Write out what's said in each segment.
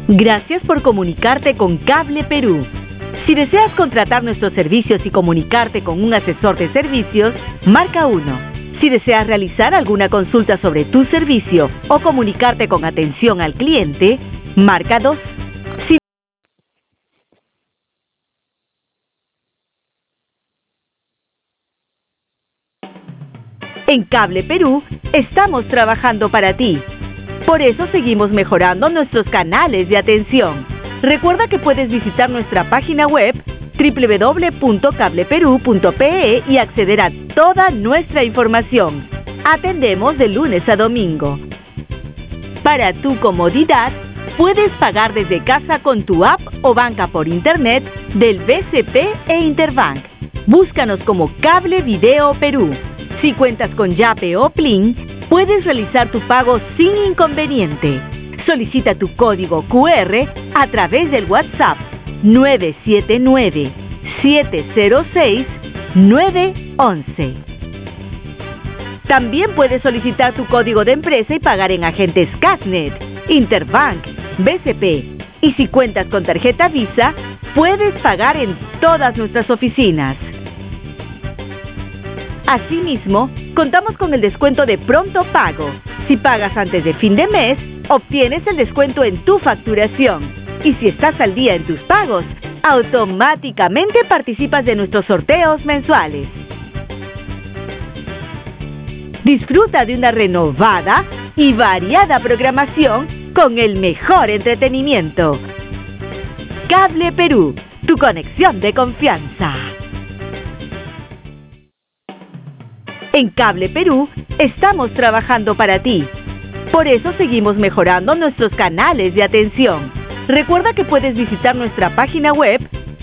Gracias por comunicarte con Cable Perú. Si deseas contratar nuestros servicios y comunicarte con un asesor de servicios, marca 1. Si deseas realizar alguna consulta sobre tu servicio o comunicarte con atención al cliente, marca 2. En Cable Perú estamos trabajando para ti. Por eso seguimos mejorando nuestros canales de atención. Recuerda que puedes visitar nuestra página web www.cableperu.pe y acceder a toda nuestra información. Atendemos de lunes a domingo. Para tu comodidad, puedes pagar desde casa con tu app o banca por internet del BCP e Interbank. Búscanos como Cable Video Perú. Si cuentas con Yape o Plin, puedes realizar tu pago sin inconveniente. Solicita tu código QR a través del WhatsApp 979-706-911. También puedes solicitar tu código de empresa y pagar en agentes Casnet, Interbank, BCP. Y si cuentas con tarjeta Visa, puedes pagar en todas nuestras oficinas. Asimismo, contamos con el descuento de pronto pago. Si pagas antes de fin de mes, obtienes el descuento en tu facturación. Y si estás al día en tus pagos, automáticamente participas de nuestros sorteos mensuales. Disfruta de una renovada y variada programación con el mejor entretenimiento. Cable Perú, tu conexión de confianza. En Cable Perú estamos trabajando para ti. Por eso seguimos mejorando nuestros canales de atención. Recuerda que puedes visitar nuestra página web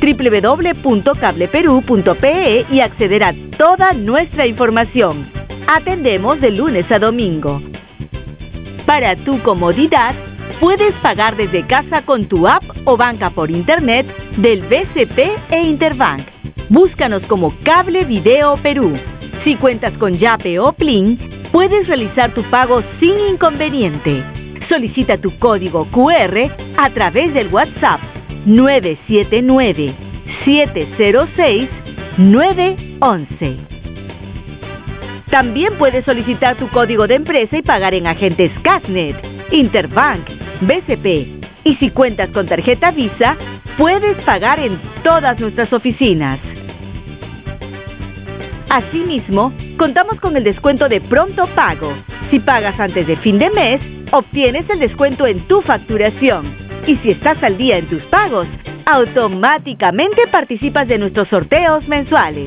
www.cableperu.pe y acceder a toda nuestra información. Atendemos de lunes a domingo. Para tu comodidad, puedes pagar desde casa con tu app o banca por internet del BCP e Interbank. Búscanos como Cable Video Perú. Si cuentas con Yape o Plin, puedes realizar tu pago sin inconveniente. Solicita tu código QR a través del WhatsApp 979-706-911. También puedes solicitar tu código de empresa y pagar en agentes Casnet, Interbank, BCP. Y si cuentas con tarjeta Visa, puedes pagar en todas nuestras oficinas. Asimismo, contamos con el descuento de pronto pago. Si pagas antes de fin de mes, obtienes el descuento en tu facturación. Y si estás al día en tus pagos, automáticamente participas de nuestros sorteos mensuales.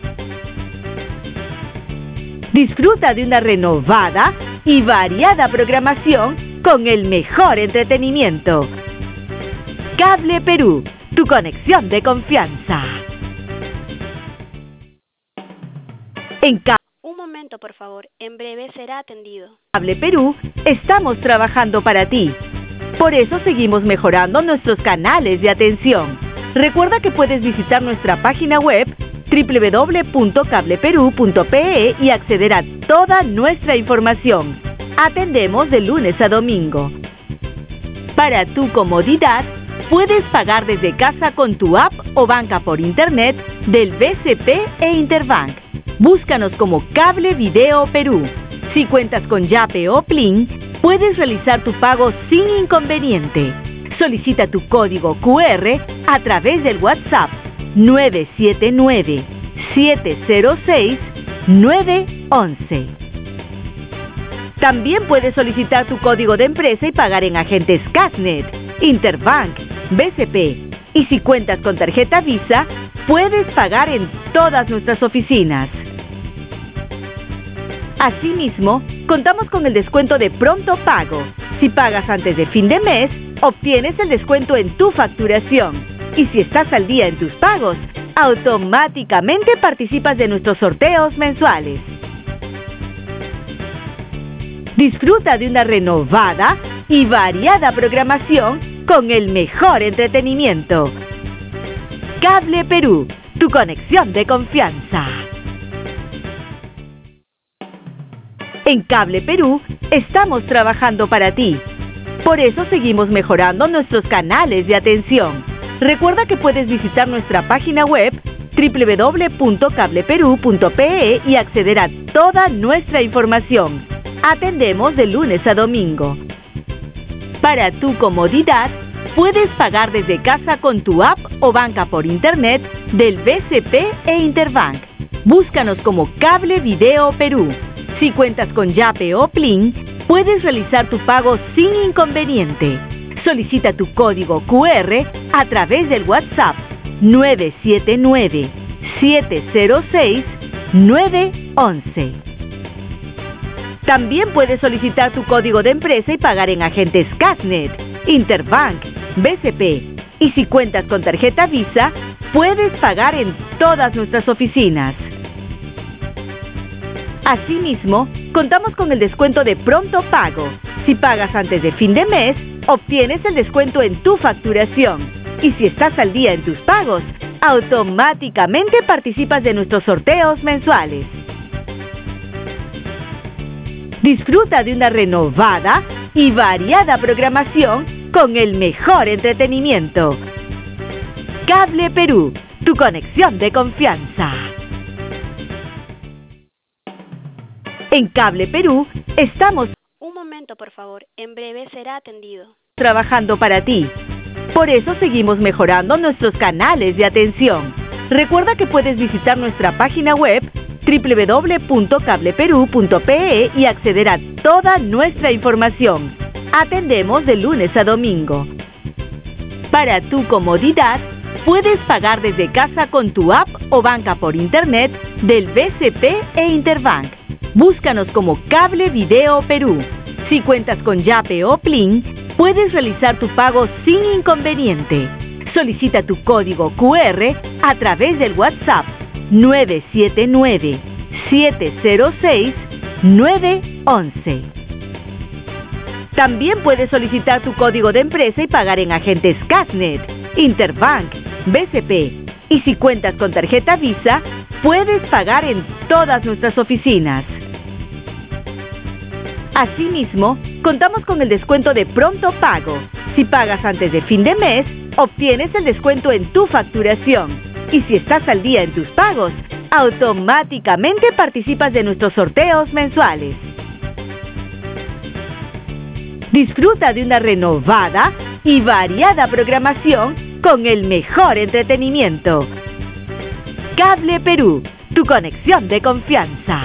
Disfruta de una renovada y variada programación con el mejor entretenimiento. Cable Perú, tu conexión de confianza. Un momento, por favor. En breve será atendido. Cable Perú estamos trabajando para ti. Por eso seguimos mejorando nuestros canales de atención. Recuerda que puedes visitar nuestra página web www.cableperu.pe y acceder a toda nuestra información. Atendemos de lunes a domingo. Para tu comodidad, puedes pagar desde casa con tu app o banca por internet del BCP e Interbank. Búscanos como Cable Video Perú. Si cuentas con Yape o Plin, puedes realizar tu pago sin inconveniente. Solicita tu código QR a través del WhatsApp 979-706-911. También puedes solicitar tu código de empresa y pagar en agentes Casnet, Interbank, BCP. Y si cuentas con tarjeta Visa, puedes pagar en todas nuestras oficinas. Asimismo, contamos con el descuento de pronto pago. Si pagas antes de fin de mes, obtienes el descuento en tu facturación. Y si estás al día en tus pagos, automáticamente participas de nuestros sorteos mensuales. Disfruta de una renovada y variada programación con el mejor entretenimiento. Cable Perú, tu conexión de confianza. En Cable Perú estamos trabajando para ti. Por eso seguimos mejorando nuestros canales de atención. Recuerda que puedes visitar nuestra página web www.cableperú.pe y acceder a toda nuestra información. Atendemos de lunes a domingo. Para tu comodidad, puedes pagar desde casa con tu app o banca por internet del BCP e Interbank. Búscanos como Cable Video Perú. Si cuentas con Yape o Plin, puedes realizar tu pago sin inconveniente. Solicita tu código QR a través del WhatsApp 979-706-911. También puedes solicitar tu código de empresa y pagar en agentes Casnet, Interbank, BCP. Y si cuentas con tarjeta Visa, puedes pagar en todas nuestras oficinas. Asimismo, contamos con el descuento de pronto pago. Si pagas antes de fin de mes, obtienes el descuento en tu facturación. Y si estás al día en tus pagos, automáticamente participas de nuestros sorteos mensuales. Disfruta de una renovada y variada programación con el mejor entretenimiento. Cable Perú, tu conexión de confianza. En Cable Perú estamos Un momento, por favor. En breve será atendido. trabajando para ti. Por eso seguimos mejorando nuestros canales de atención. Recuerda que puedes visitar nuestra página web www.cableperú.pe y acceder a toda nuestra información. Atendemos de lunes a domingo. Para tu comodidad, puedes pagar desde casa con tu app o banca por internet del BCP e Interbank. Búscanos como Cable Video Perú. Si cuentas con Yape o Plin, puedes realizar tu pago sin inconveniente. Solicita tu código QR a través del WhatsApp 979-706-911. También puedes solicitar tu código de empresa y pagar en agentes Casnet, Interbank, BCP. Y si cuentas con tarjeta Visa, puedes pagar en todas nuestras oficinas. Asimismo, contamos con el descuento de pronto pago. Si pagas antes de fin de mes, obtienes el descuento en tu facturación. Y si estás al día en tus pagos, automáticamente participas de nuestros sorteos mensuales. Disfruta de una renovada y variada programación con el mejor entretenimiento. Cable Perú, tu conexión de confianza.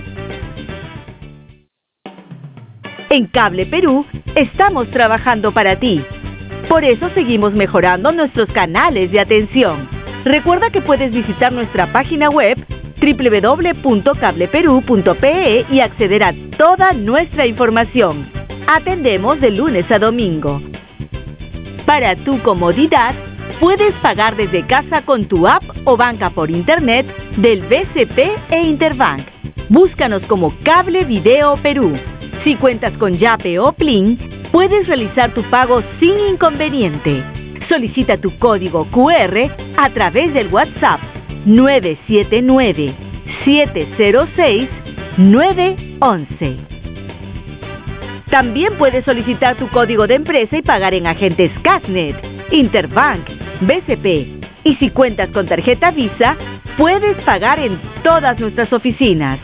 En Cable Perú estamos trabajando para ti. Por eso seguimos mejorando nuestros canales de atención. Recuerda que puedes visitar nuestra página web www.cableperú.pe y acceder a toda nuestra información. Atendemos de lunes a domingo. Para tu comodidad, puedes pagar desde casa con tu app o banca por internet del BCP e Interbank. Búscanos como Cable Video Perú. Si cuentas con Yape o Plin, puedes realizar tu pago sin inconveniente. Solicita tu código QR a través del WhatsApp 979-706-911. También puedes solicitar tu código de empresa y pagar en agentes Casnet, Interbank, BCP. Y si cuentas con tarjeta Visa, puedes pagar en todas nuestras oficinas.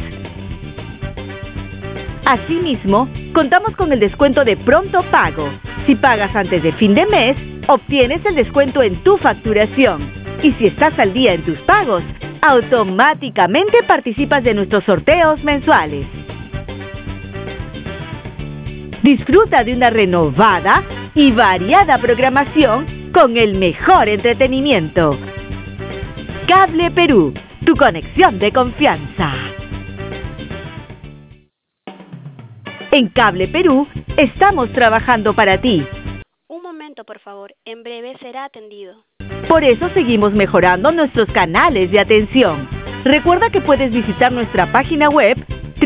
Asimismo, contamos con el descuento de pronto pago. Si pagas antes de fin de mes, obtienes el descuento en tu facturación. Y si estás al día en tus pagos, automáticamente participas de nuestros sorteos mensuales. Disfruta de una renovada y variada programación con el mejor entretenimiento. Cable Perú, tu conexión de confianza. En Cable Perú estamos trabajando para ti. Un momento, por favor. En breve será atendido. Por eso seguimos mejorando nuestros canales de atención. Recuerda que puedes visitar nuestra página web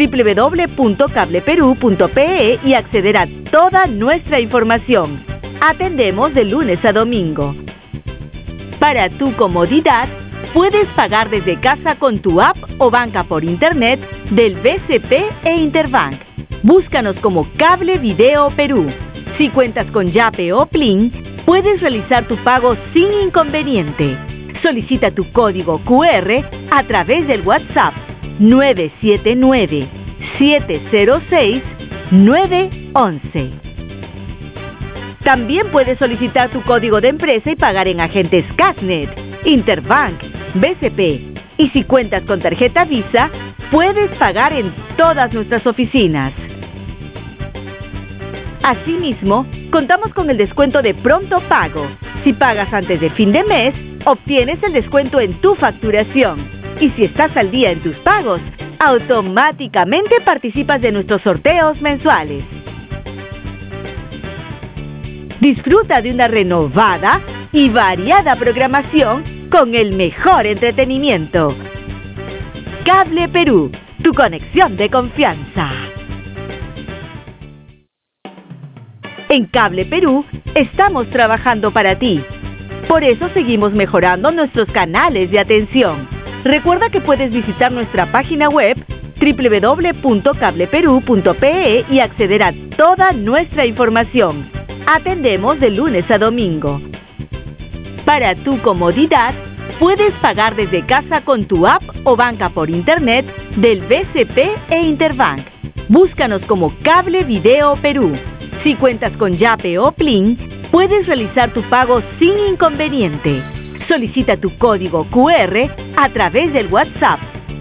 www.cableperú.pe y acceder a toda nuestra información. Atendemos de lunes a domingo. Para tu comodidad, puedes pagar desde casa con tu app o banca por internet del BCP e Interbank. Búscanos como Cable Video Perú. Si cuentas con Yape o Plin, puedes realizar tu pago sin inconveniente. Solicita tu código QR a través del WhatsApp 979-706-911. También puedes solicitar tu código de empresa y pagar en agentes Casnet, Interbank, BCP. Y si cuentas con tarjeta Visa, puedes pagar en todas nuestras oficinas. Asimismo, contamos con el descuento de pronto pago. Si pagas antes de fin de mes, obtienes el descuento en tu facturación. Y si estás al día en tus pagos, automáticamente participas de nuestros sorteos mensuales. Disfruta de una renovada y variada programación con el mejor entretenimiento. Cable Perú, tu conexión de confianza. En Cable Perú estamos trabajando para ti. Por eso seguimos mejorando nuestros canales de atención. Recuerda que puedes visitar nuestra página web www.cableperú.pe y acceder a toda nuestra información. Atendemos de lunes a domingo. Para tu comodidad, puedes pagar desde casa con tu app o banca por internet del BCP e Interbank. Búscanos como Cable Video Perú. Si cuentas con Yape o Plin, puedes realizar tu pago sin inconveniente. Solicita tu código QR a través del WhatsApp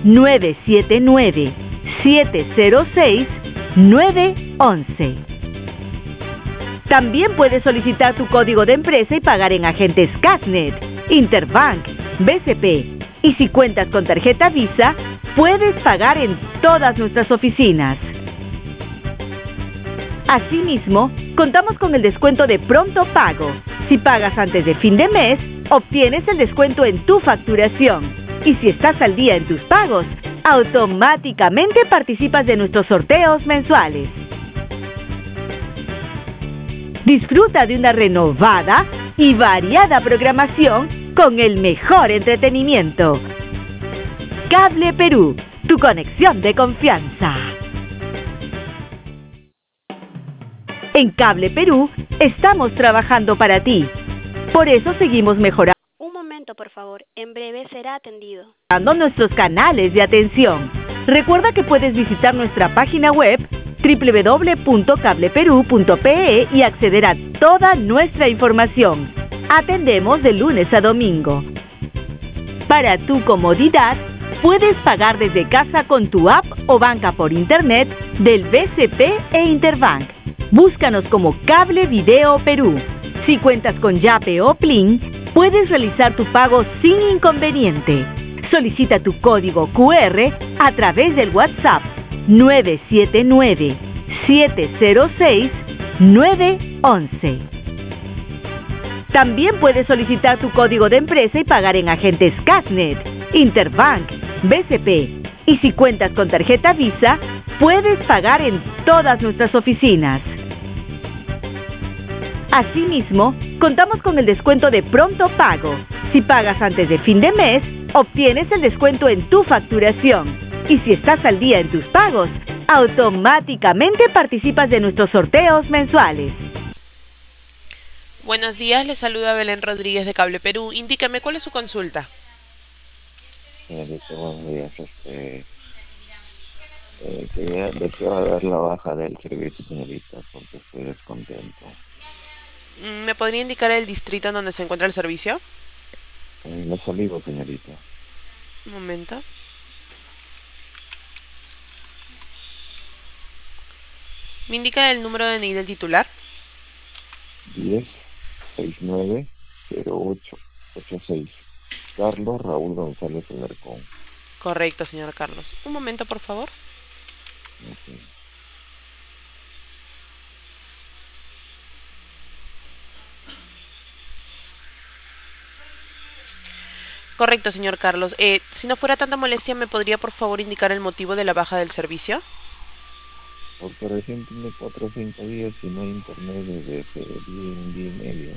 979-706-911. También puedes solicitar tu código de empresa y pagar en agentes Casnet, Interbank, BCP. Y si cuentas con tarjeta Visa, puedes pagar en todas nuestras oficinas. Asimismo, contamos con el descuento de pronto pago. Si pagas antes de fin de mes, obtienes el descuento en tu facturación. Y si estás al día en tus pagos, automáticamente participas de nuestros sorteos mensuales. Disfruta de una renovada y variada programación con el mejor entretenimiento. Cable Perú, tu conexión de confianza. En Cable Perú estamos trabajando para ti. Por eso seguimos mejorando. Un momento, por favor. En breve será atendido. Nuestros canales de atención. Recuerda que puedes visitar nuestra página web www.cableperú.pe y acceder a toda nuestra información. Atendemos de lunes a domingo. Para tu comodidad, puedes pagar desde casa con tu app o banca por internet del BCP e Interbank. Búscanos como Cable Video Perú. Si cuentas con Yape o Plin, puedes realizar tu pago sin inconveniente. Solicita tu código QR a través del WhatsApp 979-706-911. También puedes solicitar tu código de empresa y pagar en agentes Casnet, Interbank, BCP. Y si cuentas con tarjeta Visa, puedes pagar en todas nuestras oficinas. Asimismo, contamos con el descuento de pronto pago. Si pagas antes de fin de mes, obtienes el descuento en tu facturación. Y si estás al día en tus pagos, automáticamente participas de nuestros sorteos mensuales. Buenos días, le saluda Belén Rodríguez de Cable Perú. Indícame cuál es su consulta. Señorita, buenos días. Quería deseo dar la baja del servicio, señorita, porque estoy descontento. ¿Me podría indicar el distrito en donde se encuentra el servicio? Los Olivos, señorita. Un momento. ¿Me indica el número de DNI del titular? 10-69-08-86. Carlos Raúl González Alarcón. Correcto, señor Carlos. Un momento, por favor. Okay. Correcto, señor Carlos. Si no fuera tanta molestia, ¿me podría, por favor, indicar el motivo de la baja del servicio? Porque recién tiene 4 o 5 días y no hay internet desde hace un día y medio.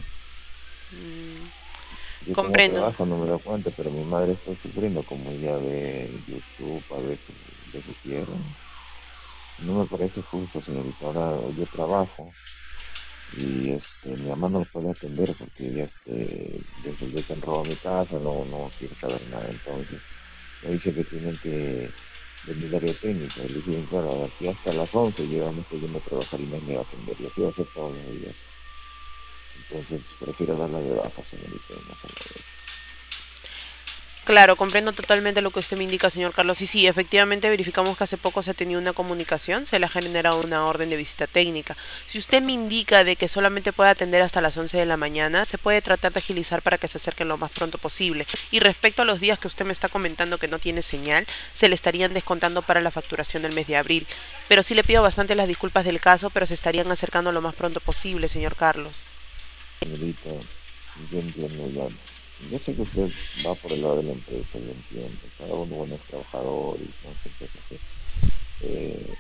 Yo Comprendo. como trabajo no me doy cuenta, pero mi madre está sufriendo, como ella ve YouTube, a veces de su tierra. No me parece justo, señorita. Ahora yo trabajo y mi mamá no lo puede atender porque ella desde el día que entró a mi casa no quiere saber nada. Entonces me dice que tienen que venir área técnica. Y le dije, claro, de aquí hasta las 11 yo me estoy yendo a trabajar y me va a atender, y así va a ser todos los días. Entonces prefiero darla de baja, señorita, y no se me... Claro, comprendo totalmente lo que usted me indica, señor Carlos. Y sí, efectivamente verificamos que hace poco se ha tenido una comunicación, se le ha generado una orden de visita técnica. Si usted me indica de que solamente puede atender hasta las 11 de la mañana, se puede tratar de agilizar para que se acerquen lo más pronto posible. Y respecto a los días que usted me está comentando que no tiene señal, se le estarían descontando para la facturación del mes de abril. Pero sí le pido bastante las disculpas del caso, pero se estarían acercando lo más pronto posible, señor Carlos. Señorita, yo entiendo ya. Yo sé que usted va por el lado de la empresa, yo entiendo. Cada uno es trabajador y no sé qué hacer. Eh,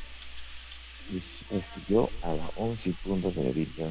yo a las 11 y punto, señorita,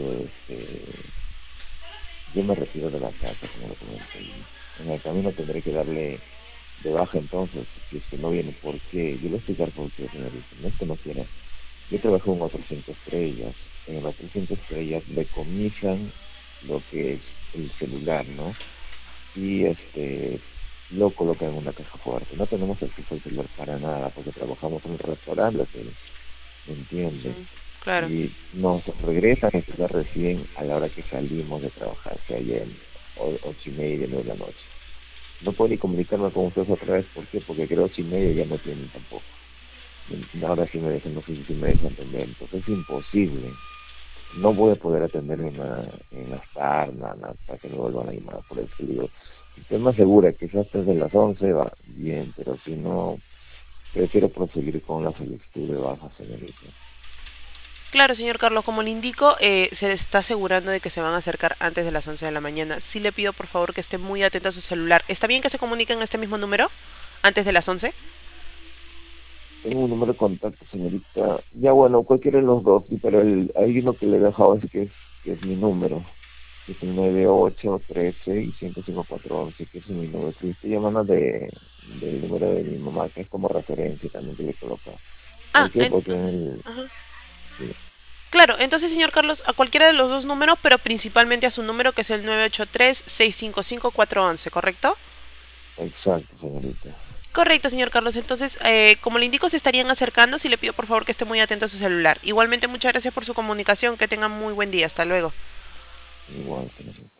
yo me retiro de la casa, como lo comenté. En el camino tendré que darle de baja entonces, si es que no viene. ¿Por qué? Yo le voy a explicar por qué, señorita. No es que no quiera. Yo trabajo en Hotel 5 estrellas. En el Hotel 5 estrellas me comisan lo que es el celular, ¿no? Y lo colocan en una caja fuerte. No tenemos acceso al celular para nada, porque trabajamos en un restaurante, ¿me entiende? Ujú, claro. Y nos regresan a celular recién a la hora que salimos de trabajar, que ayer 8:30, 9 de la noche. No puedo ni comunicarme con ustedes otra vez, ¿por qué? Porque creo 8:30 ya no tienen tampoco. Ahora sí me dejan, no sé si me dejan atender, entonces es imposible. No voy a poder atender en las tardes, nada, para que me vuelvan a llamar. Por eso digo, si usted me asegura que es antes de las 11 va bien, pero si no, prefiero proseguir con la solicitud de baja, señorita. Claro, señor Carlos, como le indico, se está asegurando de que se van a acercar antes de las 11 de la mañana. Sí le pido, por favor, que esté muy atento a su celular. ¿Está bien que se comuniquen en este mismo número antes de las 11? Tengo un número de contacto, señorita. Ya bueno, cualquiera de los dos, sí, pero hay uno que le he dejado, así que es mi número. Que es el 9813 y 105-411, que es mi número. Sí, estoy llamando del número de mi mamá, que es como referencia también que le coloca. Ah, ¿Por qué? Porque en ajá. sí, Claro, entonces, señor Carlos, a cualquiera de los dos números, pero principalmente a su número, que es el 983-655-411, ¿correcto? exacto, señorita. Correcto, señor Carlos. Entonces, como le indico, se estarían acercando. Si le pido, por favor, que esté muy atento a su celular. Igualmente, muchas gracias por su comunicación. Que tenga muy buen día. Hasta luego. Igual, señorita.